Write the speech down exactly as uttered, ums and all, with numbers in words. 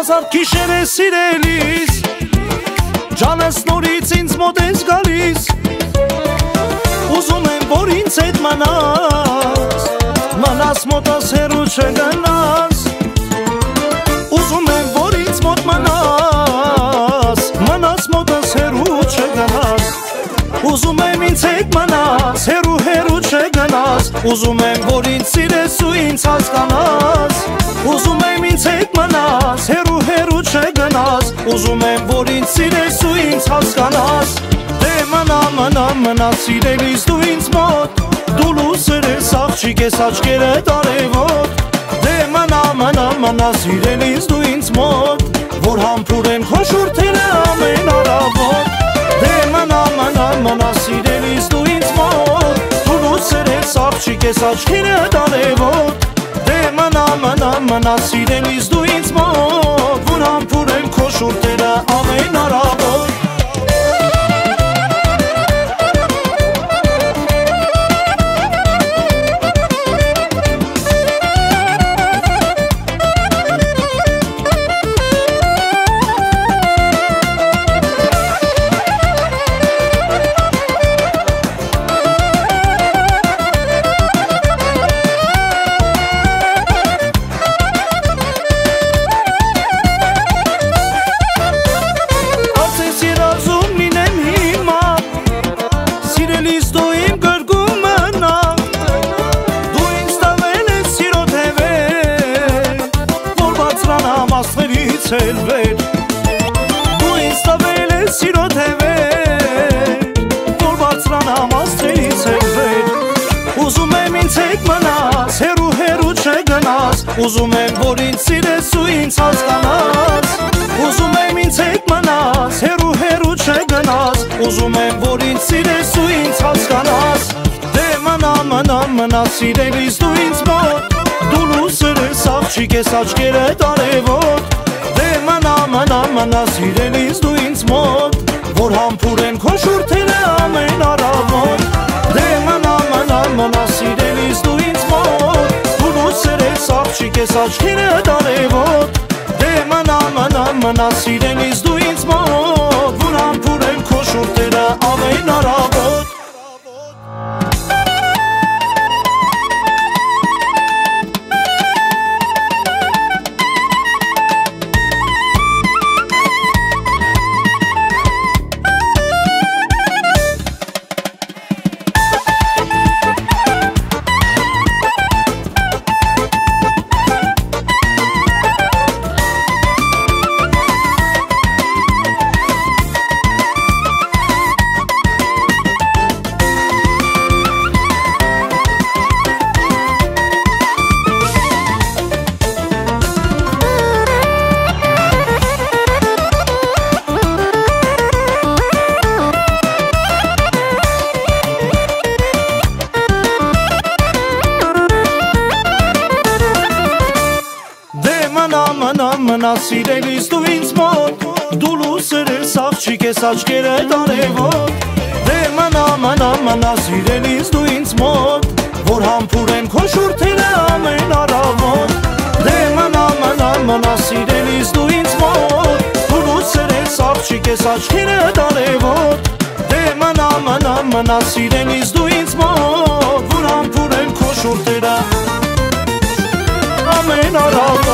Հազար գիշեր է սիրելիս Ջանս նորից ինձ մոտ ես գալիս Ուզում եմ որ ինձ հետ մնաս Մնաս մոտս հեռու չգնաս Ուզում եմ որ ինձ մոտ մնաս Մնաս մոտս հեռու չգնաս Ուզում եմ ինձ հետ մնաս Հեռու հեռու չգնաս Ուզում եմ որ ինձ սիրես ու ինձ հասկանաս Ուզում եմ ինձ հետ մնաս Հեռու հեռու չգնաս Ուզում եմ որ ինձ սիրես ու ինձ հասկանաս Դե մնա մնա մնա սիրելիս դու ինձ մոտ Դու լուսեր ես աղջիկ ես աչքերը տարևոտ Դե մնա մնա մնա սիրելիս դու ինձ մոտ Որ համբուրեն քո շուրթերը ամեն առավոտ Դե մնա մնա մնա սիրելիս դու ինձ մոտ Դու լուսեր ես աղջիկ ես աչքերը տարևոտ Դե մնա մնա մնա սիրելիս դու ինձ մոտ Որ համբուրեն քո շուրթերը ամեն առավոտ Դու ինձ տվել ես սիրո թևեր Որ բարձրանամ աստղերից հեռվեր Ուզում եմ ինձ հետ մնաս Հեռու հեռու չգնաս Ուզում եմ որ ինձ սիրես ու ինձ հասկանաս Ուզում եմ ինձ հետ մնաս Հեռու հեռու չգնաս Ուզում եմ որ ինձ սիրես ու ինձ հասկանաս Դե մնա մնա մնա սիրելիս դու ինձ մոտ Դու լուսեր ես աղջիկ ես աչքերը տարևոտ Մնա մնա մնա սիրելիս դու ինձ մոտ Որ համբուրեն քո շուրթերը ամեն առավոտ Դե մնա մնա մնա սիրելիս դու ինձ մոտ Դու լուսեր ես աղջիկ ես աչքերը տարևոտ Դե մնա մնա մնա սիրելիս դու ինձ մոտ Որ համբուրեն քո շուրթերը ամեն առավոտ Մնա սիրելիս դու ինձ մոտ Դու լուսեր ես աղջիկ ես աչքերը տարևոտ Դե մնա մնա մնա սիրելիս դու ինձ մոտ Որ համբուրեն քո շուրթերը ամեն առավոտ Դե մնա մնա մնա սիրելիս դու ինձ մոտ Դու լուսեր ես աղջիկ ես աչքերը տարևոտ Դե մնա մնա մնա սիրելիս դու ինձ մոտ Որ համբուրեն քո շուրթերը ամեն առավոտ